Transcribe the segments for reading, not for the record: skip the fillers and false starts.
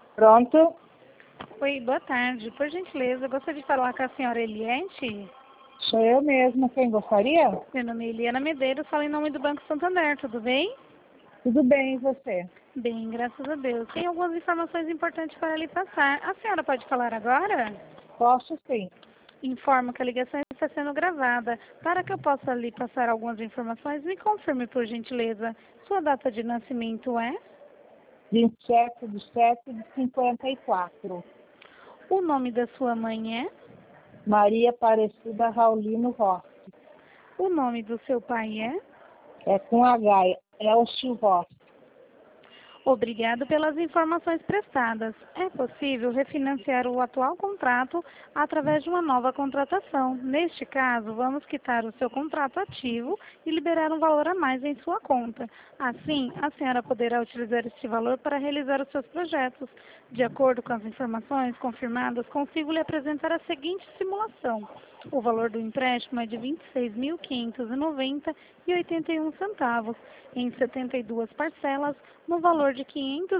Pronto? Oi, boa tarde. Por gentileza, eu gostaria de falar com a senhora Eliette. Sou eu mesma. Quem gostaria? Meu nome é Eliana Medeiros, falo em nome do Banco Santander, tudo bem? Tudo bem, e você? Bem, graças a Deus. Tem algumas informações importantes para lhe passar. A senhora pode falar agora? Posso sim. Informo que a ligação está sendo gravada. Para que eu possa lhe passar algumas informações, me confirme, por gentileza. Sua data de nascimento é? 27/7/54. O nome da sua mãe é? Maria Aparecida Raulino Rossi. O nome do seu pai é? É com H. Elcio Rossi. Obrigado pelas informações prestadas. É possível refinanciar o atual contrato através de uma nova contratação. Neste caso, vamos quitar o seu contrato ativo e liberar um valor a mais em sua conta. Assim, a senhora poderá utilizar este valor para realizar os seus projetos. De acordo com as informações confirmadas, consigo lhe apresentar a seguinte simulação. O valor do empréstimo é de R$ 26.590,81 em 72 parcelas, no valor de R$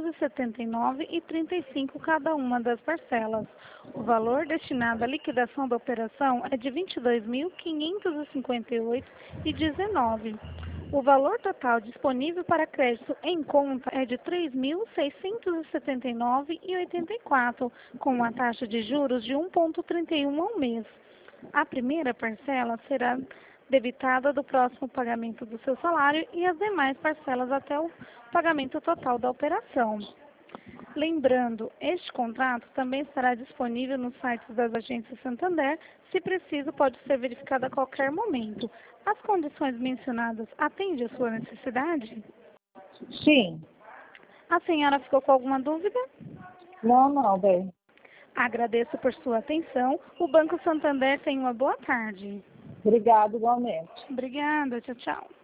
579,35 cada uma das parcelas. O valor destinado à liquidação da operação é de R$ 22.558,19. O valor total disponível para crédito em conta é de R$ 3.679,84, com uma taxa de juros de 1,31 ao mês. A primeira parcela será debitada do próximo pagamento do seu salário e as demais parcelas até o pagamento total da operação. Lembrando, este contrato também estará disponível nos sites das agências Santander. Se preciso, pode ser verificado a qualquer momento. As condições mencionadas atendem a sua necessidade? Sim. A senhora ficou com alguma dúvida? Não, bem. Agradeço por sua atenção. O Banco Santander tem uma boa tarde. Obrigado igualmente. Obrigada. Tchau, tchau.